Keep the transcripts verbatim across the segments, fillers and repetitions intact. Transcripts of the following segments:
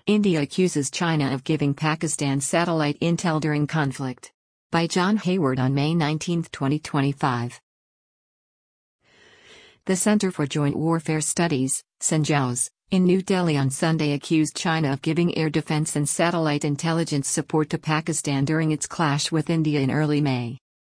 India accuses China of giving Pakistan satellite intel during conflict. By John Hayward on May nineteenth, twenty twenty-five. The Center for Joint Warfare Studies, CENJOS, in New Delhi on Sunday accused China of giving air defense and satellite intelligence support to Pakistan during its clash with India in early May.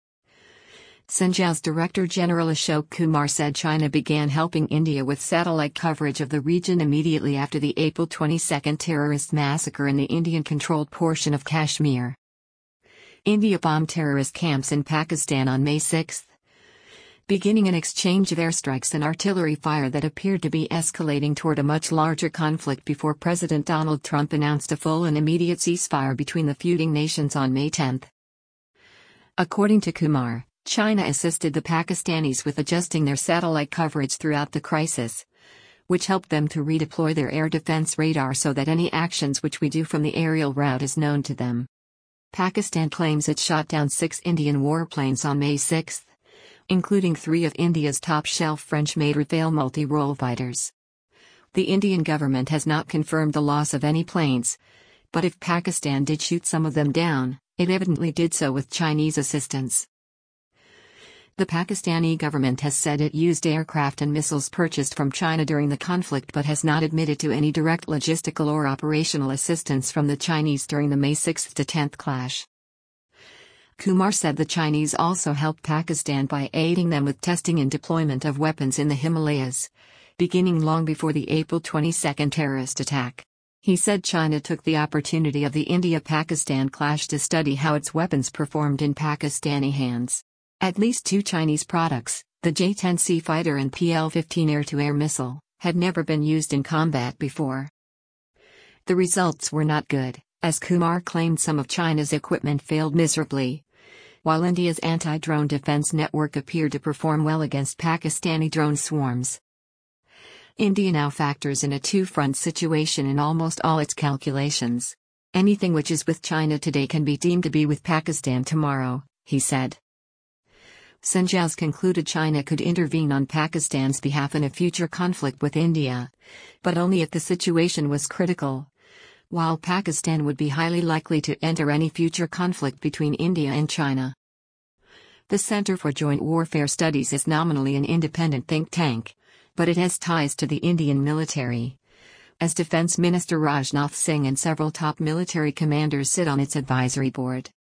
CENJOS Director General Ashok Kumar said China began helping India with satellite coverage of the region immediately after the April twenty-second terrorist massacre in the Indian-controlled portion of Kashmir. India bombed terrorist camps in Pakistan on May sixth, beginning an exchange of airstrikes and artillery fire that appeared to be escalating toward a much larger conflict before President Donald Trump announced a full and immediate ceasefire between the feuding nations on May tenth. According to Kumar, China assisted the Pakistanis with adjusting their satellite coverage throughout the crisis, which helped them to redeploy their air defense radar so that any actions which we do from the aerial route is known to them. Pakistan claims it shot down six Indian warplanes on May sixth, including three of India's top-shelf French-made Rafale multi-role fighters. The Indian government has not confirmed the loss of any planes, but if Pakistan did shoot some of them down, it evidently did so with Chinese assistance. The Pakistani government has said it used aircraft and missiles purchased from China during the conflict but has not admitted to any direct logistical or operational assistance from the Chinese during the May sixth to tenth clash. Kumar said the Chinese also helped Pakistan by aiding them with testing and deployment of weapons in the Himalayas, beginning long before the April twenty-second terrorist attack. He said China took the opportunity of the India-Pakistan clash to study how its weapons performed in Pakistani hands. At least two Chinese products, the J ten C fighter and P L fifteen air-to-air missile, had never been used in combat before. The results were not good, as Kumar claimed some of China's equipment failed miserably, while India's anti-drone defense network appeared to perform well against Pakistani drone swarms. India now factors in a two-front situation in almost all its calculations. Anything which is with China today can be deemed to be with Pakistan tomorrow, he said. CENJOS concluded China could intervene on Pakistan's behalf in a future conflict with India, but only if the situation was critical, while Pakistan would be highly likely to enter any future conflict between India and China. The Center for Joint Warfare Studies is nominally an independent think tank, but it has ties to the Indian military, as Defense Minister Rajnath Singh and several top military commanders sit on its advisory board.